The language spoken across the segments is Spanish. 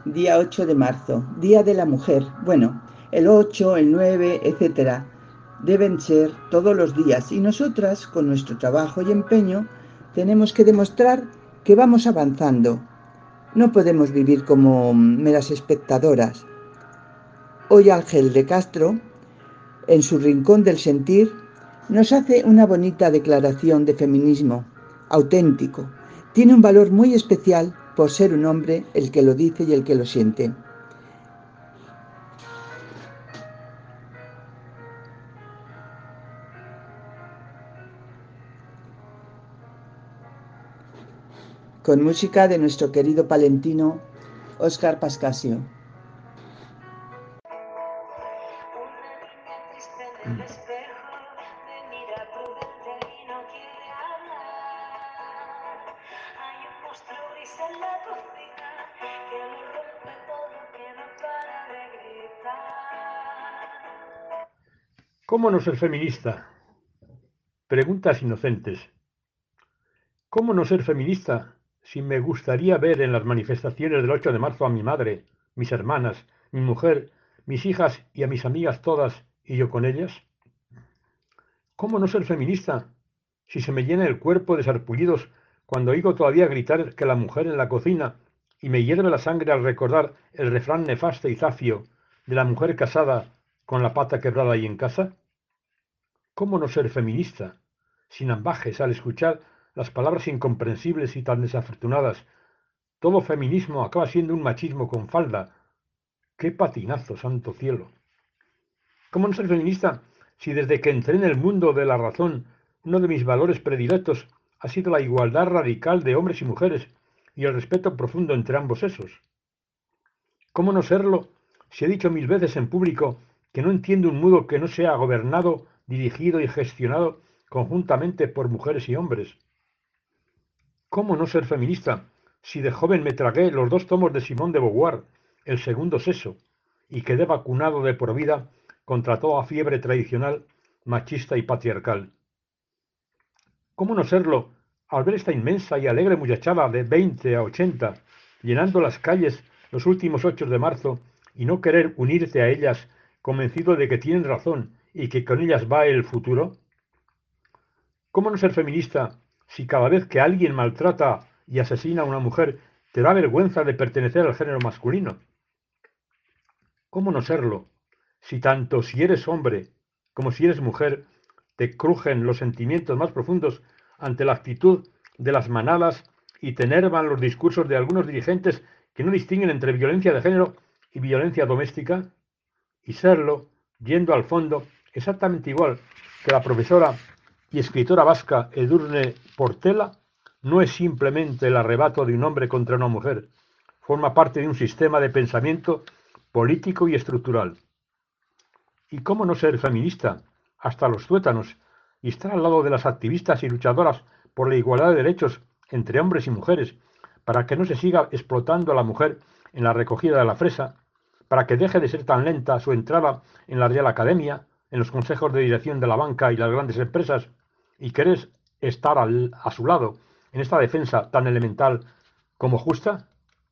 Día 8 de marzo, Día de la Mujer. Bueno, el 8, el 9, etcétera, deben ser todos los días y nosotras, con nuestro trabajo y empeño, tenemos que demostrar que vamos avanzando. No podemos vivir como meras espectadoras. Hoy Ángel de Castro, en su Rincón del Sentir, nos hace una bonita declaración de feminismo, auténtico. Tiene un valor muy especial por ser un hombre el que lo dice y el que lo siente. Con música de nuestro querido palentino Óscar Pascasio. ¿Cómo no ser feminista? Preguntas inocentes. ¿Cómo no ser feminista si me gustaría ver en las manifestaciones del 8 de marzo a mi madre, mis hermanas, mi mujer, mis hijas y a mis amigas todas y yo con ellas? ¿Cómo no ser feminista si se me llena el cuerpo de sarpullidos cuando oigo todavía gritar que la mujer en la cocina y me hierve la sangre al recordar el refrán nefasto y zafio de la mujer casada con la pata quebrada ahí en casa? ¿Cómo no ser feminista sin ambajes al escuchar las palabras incomprensibles y tan desafortunadas? Todo feminismo acaba siendo un machismo con falda. ¡Qué patinazo, santo cielo! ¿Cómo no ser feminista si desde que entré en el mundo de la razón uno de mis valores predilectos ha sido la igualdad radical de hombres y mujeres y el respeto profundo entre ambos sexos? ¿Cómo no serlo si he dicho mil veces en público que no entiendo un mundo que no sea gobernado, dirigido y gestionado conjuntamente por mujeres y hombres? ¿Cómo no ser feminista si de joven me tragué los 2 tomos de Simone de Beauvoir, El segundo sexo, y quedé vacunado de por vida contra toda fiebre tradicional, machista y patriarcal? ¿Cómo no serlo al ver esta inmensa y alegre muchachada de 20 a 80 llenando las calles los últimos 8 de marzo y no querer unirte a ellas convencido de que tienen razón y que con ellas va el futuro? ¿Cómo no ser feminista si cada vez que alguien maltrata y asesina a una mujer te da vergüenza de pertenecer al género masculino? ¿Cómo no serlo si tanto si eres hombre como si eres mujer te crujen los sentimientos más profundos ante la actitud de las manadas y te enervan los discursos de algunos dirigentes que no distinguen entre violencia de género y violencia doméstica? Y serlo, yendo al fondo, exactamente igual que la profesora y escritora vasca Edurne Portela, no es simplemente el arrebato de un hombre contra una mujer, forma parte de un sistema de pensamiento político y estructural. ¿Y cómo no ser feminista? Hasta los tuétanos, y estar al lado de las activistas y luchadoras por la igualdad de derechos entre hombres y mujeres, para que no se siga explotando a la mujer en la recogida de la fresa, para que deje de ser tan lenta su entrada en la Real Academia, en los consejos de dirección de la banca y las grandes empresas, y querer estar a su lado en esta defensa tan elemental como justa?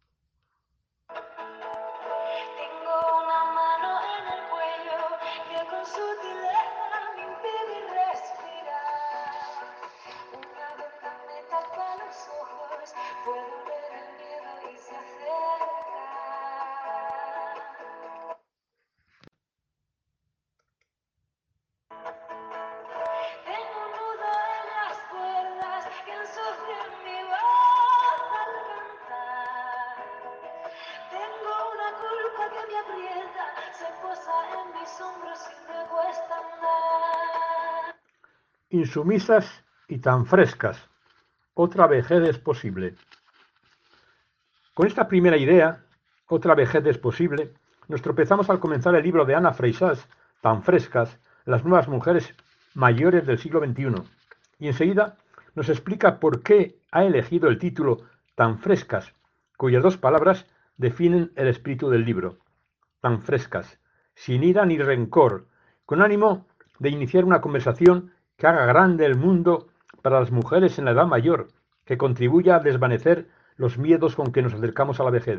Insumisas y tan frescas. Otra vejez es posible. Con esta primera idea, otra vejez es posible, nos tropezamos al comenzar el libro de Ana Freixas, Tan frescas, las nuevas mujeres mayores del siglo XXI, y enseguida nos explica por qué ha elegido el título Tan frescas, cuyas 2 palabras definen el espíritu del libro. Tan frescas, sin ira ni rencor, con ánimo de iniciar una conversación que haga grande el mundo para las mujeres en la edad mayor, que contribuya a desvanecer los miedos con que nos acercamos a la vejez,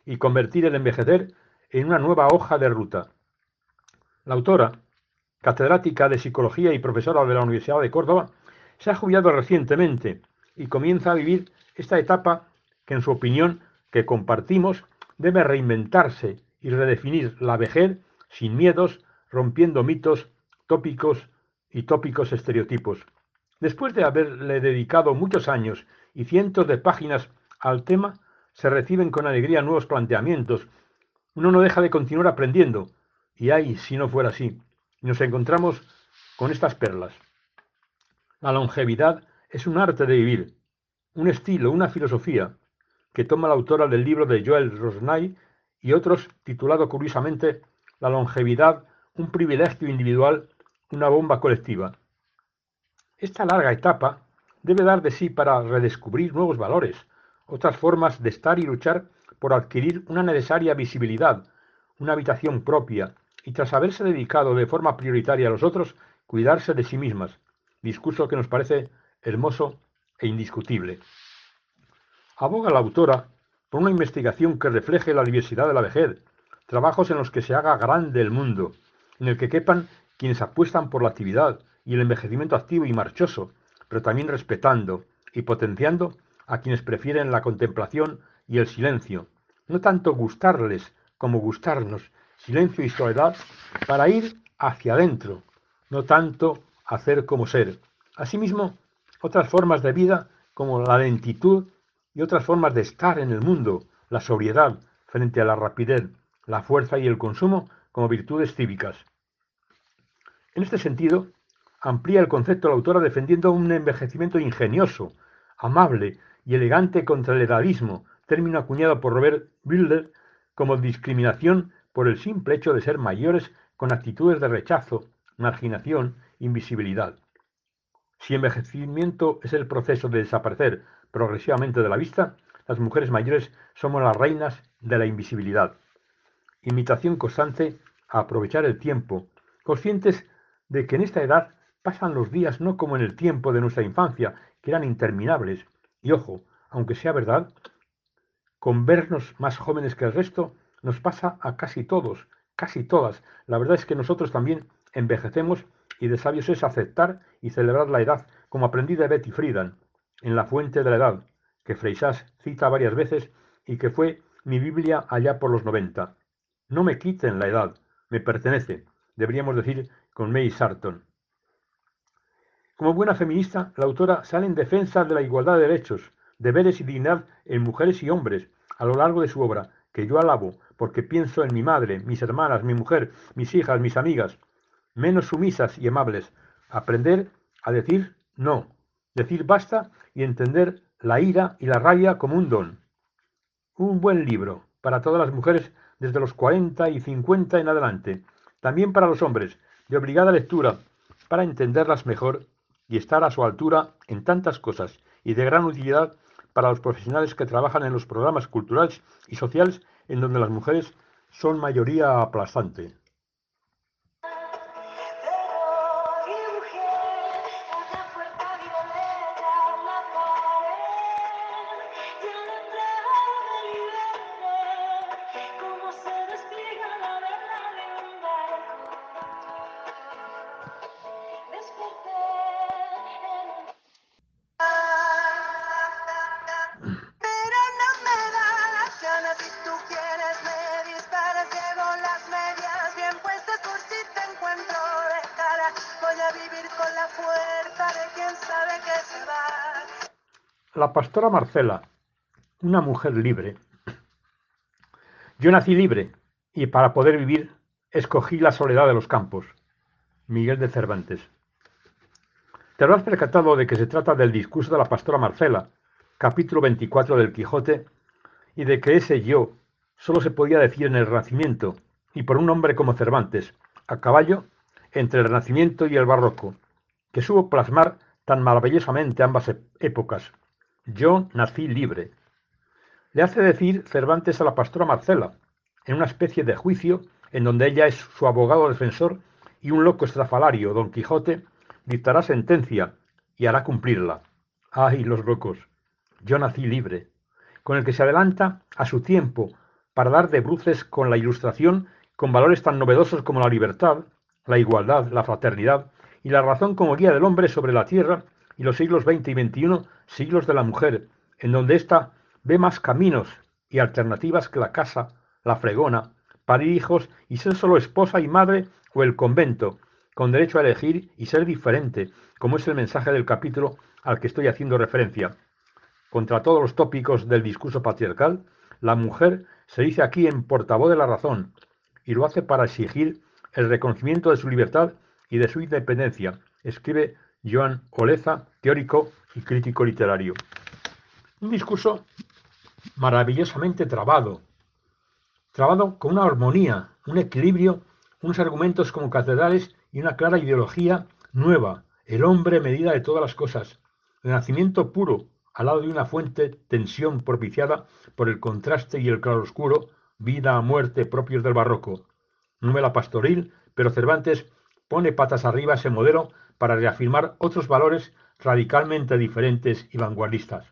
y convertir el envejecer en una nueva hoja de ruta. La autora, catedrática de Psicología y profesora de la Universidad de Córdoba, se ha jubilado recientemente y comienza a vivir esta etapa que, en su opinión, que compartimos, debe reinventarse y redefinir la vejez sin miedos, rompiendo mitos, tópicos y tópicos estereotipos. Después de haberle dedicado muchos años y cientos de páginas al tema, se reciben con alegría nuevos planteamientos. Uno no deja de continuar aprendiendo, y ay, si no fuera así. Nos encontramos con estas perlas. La longevidad es un arte de vivir, un estilo, una filosofía, que toma la autora del libro de Joel Rosnay y otros, titulado curiosamente La longevidad, un privilegio individual, una bomba colectiva. Esta larga etapa debe dar de sí para redescubrir nuevos valores, otras formas de estar y luchar por adquirir una necesaria visibilidad, una habitación propia, y tras haberse dedicado de forma prioritaria a los otros, cuidarse de sí mismas. Discurso que nos parece hermoso e indiscutible. Aboga la autora por una investigación que refleje la diversidad de la vejez, trabajos en los que se haga grande el mundo, en el que quepan quienes apuestan por la actividad y el envejecimiento activo y marchoso, pero también respetando y potenciando a quienes prefieren la contemplación y el silencio, no tanto gustarles como gustarnos, silencio y soledad, para ir hacia adentro, no tanto hacer como ser. Asimismo, otras formas de vida como la lentitud y otras formas de estar en el mundo, la sobriedad frente a la rapidez, la fuerza y el consumo como virtudes cívicas. En este sentido, amplía el concepto la autora defendiendo un envejecimiento ingenioso, amable y elegante contra el edadismo, término acuñado por Robert Wilder como discriminación por el simple hecho de ser mayores con actitudes de rechazo, marginación, invisibilidad. Si envejecimiento es el proceso de desaparecer progresivamente de la vista, las mujeres mayores somos las reinas de la invisibilidad. Invitación constante a aprovechar el tiempo, conscientes de que en esta edad pasan los días no como en el tiempo de nuestra infancia, que eran interminables. Y ojo, aunque sea verdad, con vernos más jóvenes que el resto, nos pasa a casi todos, casi todas. La verdad es que nosotros también envejecemos y de sabios es aceptar y celebrar la edad, como aprendí de Betty Friedan, en La fuente de la edad, que Freixas cita varias veces y que fue mi Biblia allá por los 90. No me quiten la edad, me pertenece, deberíamos decir con May Sarton. Como buena feminista, la autora sale en defensa de la igualdad de derechos, deberes y dignidad en mujeres y hombres a lo largo de su obra, que yo alabo porque pienso en mi madre, mis hermanas, mi mujer, mis hijas, mis amigas, menos sumisas y amables, aprender a decir no, decir basta y entender la ira y la rabia como un don. Un buen libro para todas las mujeres desde los 40 y 50 en adelante, también para los hombres, de obligada lectura, para entenderlas mejor y estar a su altura en tantas cosas, y de gran utilidad para los profesionales que trabajan en los programas culturales y sociales en donde las mujeres son mayoría aplastante. La pastora Marcela, una mujer libre. Yo nací libre y para poder vivir escogí la soledad de los campos. Miguel de Cervantes. Te habrás percatado de que se trata del discurso de la pastora Marcela, capítulo 24 del Quijote, y de que ese yo solo se podía decir en el Renacimiento, y por un hombre como Cervantes, a caballo entre el Renacimiento y el Barroco, que supo plasmar tan maravillosamente ambas épocas. Yo nací libre. Le hace decir Cervantes a la pastora Marcela, en una especie de juicio en donde ella es su abogado defensor y un loco estrafalario, Don Quijote, dictará sentencia y hará cumplirla. ¡Ay, los locos! Yo nací libre, con el que se adelanta a su tiempo, para dar de bruces con la Ilustración, con valores tan novedosos como la libertad, la igualdad, la fraternidad y la razón como guía del hombre sobre la tierra, y los siglos XX y XXI, siglos de la mujer, en donde ésta ve más caminos y alternativas que la casa, la fregona, parir hijos y ser solo esposa y madre o el convento, con derecho a elegir y ser diferente, como es el mensaje del capítulo al que estoy haciendo referencia. Contra todos los tópicos del discurso patriarcal, la mujer se dice aquí en portavoz de la razón, y lo hace para exigir el reconocimiento de su libertad y de su independencia, escribe Joan Oleza, teórico y crítico literario. Un discurso maravillosamente trabado con una armonía, un equilibrio, unos argumentos como catedrales y una clara ideología nueva, el hombre medida de todas las cosas, el nacimiento puro, al lado de una fuente tensión propiciada por el contraste y el claroscuro, vida a muerte propios del barroco. Novela pastoril, pero Cervantes pone patas arriba ese modelo para reafirmar otros valores radicalmente diferentes y vanguardistas.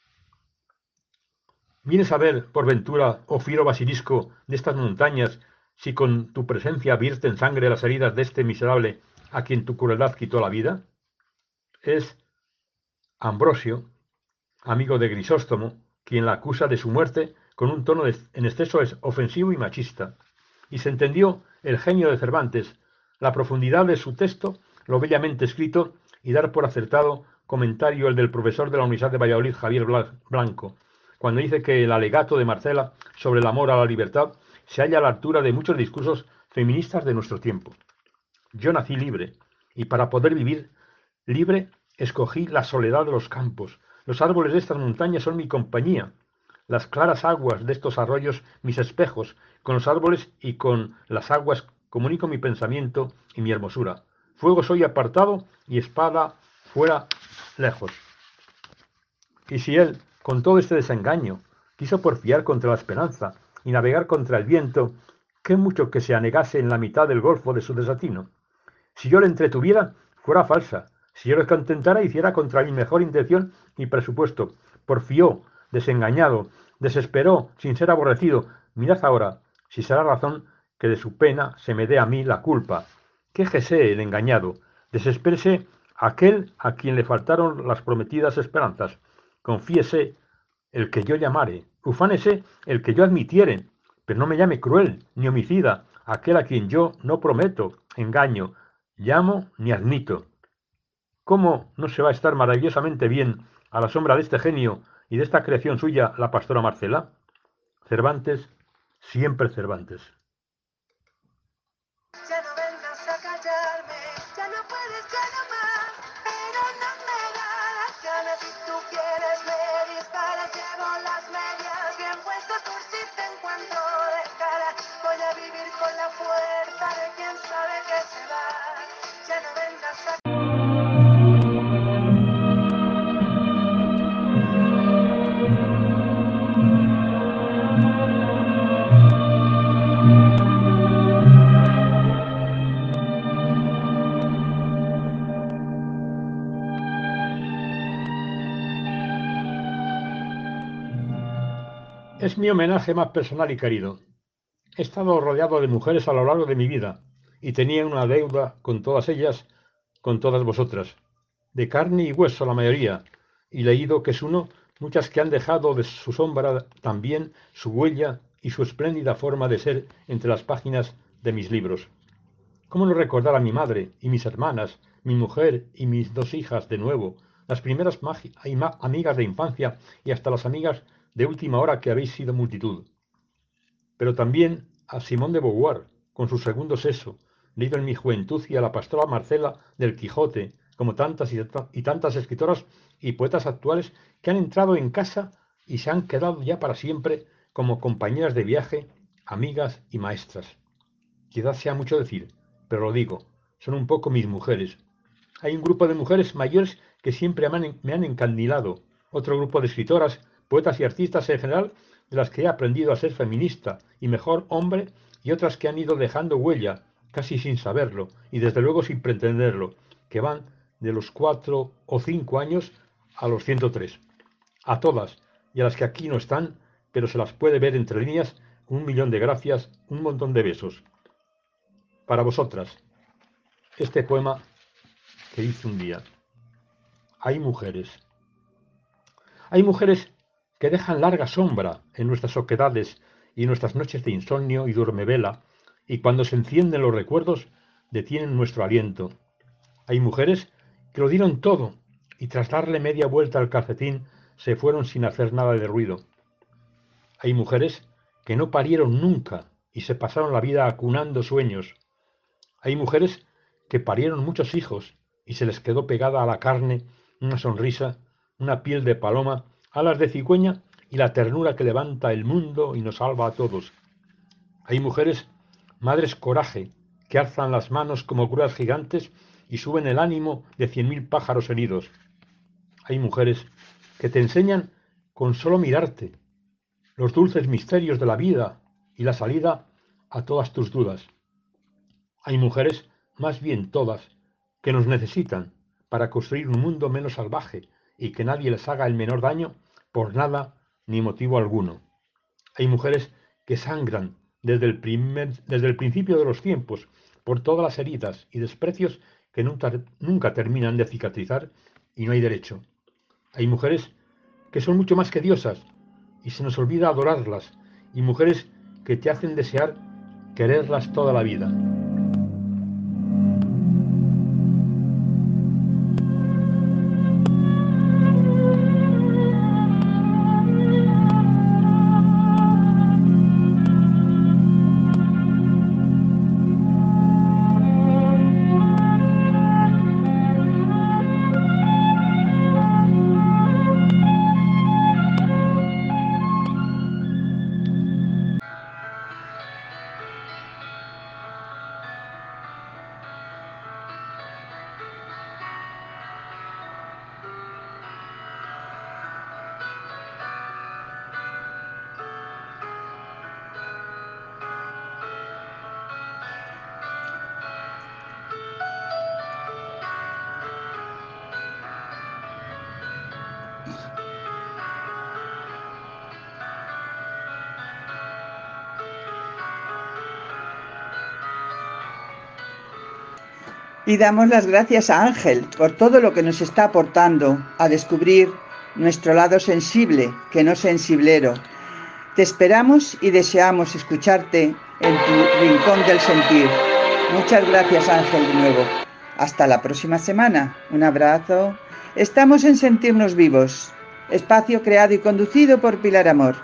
¿Vienes a ver, por ventura, oh fiero basilisco de estas montañas, si con tu presencia vierten sangre las heridas de este miserable a quien tu crueldad quitó la vida? Es Ambrosio, amigo de Grisóstomo, quien la acusa de su muerte con un tono en exceso ofensivo y machista. Y se entendió el genio de Cervantes, la profundidad de su texto, lo bellamente escrito, y dar por acertado comentario el del profesor de la Universidad de Valladolid, Javier Blanco, cuando dice que el alegato de Marcela sobre el amor a la libertad se halla a la altura de muchos discursos feministas de nuestro tiempo. Yo nací libre, y para poder vivir libre escogí la soledad de los campos. Los árboles de estas montañas son mi compañía, las claras aguas de estos arroyos mis espejos. Con los árboles y con las aguas comunico mi pensamiento y mi hermosura. Fuego soy apartado y espada fuera lejos. Y si él, con todo este desengaño, quiso porfiar contra la esperanza y navegar contra el viento, qué mucho que se anegase en la mitad del golfo de su desatino. Si yo le entretuviera, fuera falsa. Si yo le contentara, hiciera contra mi mejor intención y presupuesto. Porfió, desengañado, desesperó, sin ser aborrecido. Mirad ahora, si será razón que de su pena se me dé a mí la culpa. Quéjese el engañado, desespérese aquel a quien le faltaron las prometidas esperanzas. Confíese el que yo llamare, ufánese el que yo admitiere, pero no me llame cruel, ni homicida, aquel a quien yo no prometo, engaño, llamo ni admito. ¿Cómo no se va a estar maravillosamente bien a la sombra de este genio y de esta creación suya, la pastora Marcela? Cervantes, siempre Cervantes. Ya no vengas a callarme, ya no puedes, ya no más, pero no me da las ganas. Si tú quieres me disparas, llevo las medias bien puestas por si te encuentro de cara. Voy a vivir con la fuerza de quien sabe que se va. Ya no vengas a Es mi homenaje más personal y querido. He estado rodeado de mujeres a lo largo de mi vida y tenía una deuda con todas ellas, con todas vosotras, de carne y hueso la mayoría, y leído que es uno, muchas que han dejado de su sombra también su huella y su espléndida forma de ser entre las páginas de mis libros. ¿Cómo no recordar a mi madre y mis hermanas, mi mujer y mis dos hijas de nuevo, las primeras amigas de infancia y hasta las amigas de última hora que habéis sido multitud? Pero también a Simón de Beauvoir, con su segundo sexo, leído en mi juventud, y a la pastora Marcela del Quijote, como tantas y tantas escritoras y poetas actuales que han entrado en casa y se han quedado ya para siempre como compañeras de viaje, amigas y maestras. Quizás sea mucho decir, pero lo digo, son un poco mis mujeres. Hay un grupo de mujeres mayores que siempre me han encandilado, otro grupo de escritoras, poetas y artistas en general, de las que he aprendido a ser feminista y mejor hombre, y otras que han ido dejando huella, casi sin saberlo, y desde luego sin pretenderlo, que van de los 4 o 5 años a los 103. A todas, y a las que aquí no están, pero se las puede ver entre líneas, 1.000.000 de gracias, un montón de besos. Para vosotras, este poema que hice un día. Hay mujeres. Hay mujeres que dejan larga sombra en nuestras oquedades y en nuestras noches de insomnio y duermevela, y cuando se encienden los recuerdos, detienen nuestro aliento. Hay mujeres que lo dieron todo, y tras darle media vuelta al calcetín, se fueron sin hacer nada de ruido. Hay mujeres que no parieron nunca y se pasaron la vida acunando sueños. Hay mujeres que parieron muchos hijos y se les quedó pegada a la carne una sonrisa, una piel de paloma, alas de cigüeña y la ternura que levanta el mundo y nos salva a todos. Hay mujeres, madres coraje, que alzan las manos como grúas gigantes y suben el ánimo de 100.000 pájaros heridos. Hay mujeres que te enseñan con solo mirarte los dulces misterios de la vida y la salida a todas tus dudas. Hay mujeres, más bien todas, que nos necesitan para construir un mundo menos salvaje y que nadie les haga el menor daño por nada ni motivo alguno. Hay mujeres que sangran desde el principio de los tiempos por todas las heridas y desprecios que nunca terminan de cicatrizar y no hay derecho. Hay mujeres que son mucho más que diosas y se nos olvida adorarlas, y mujeres que te hacen desear quererlas toda la vida. Y damos las gracias a Ángel por todo lo que nos está aportando a descubrir nuestro lado sensible, que no sensiblero. Te esperamos y deseamos escucharte en tu rincón del sentir. Muchas gracias, Ángel, de nuevo. Hasta la próxima semana. Un abrazo. Estamos en Sentirnos Vivos, espacio creado y conducido por Pilar Amor.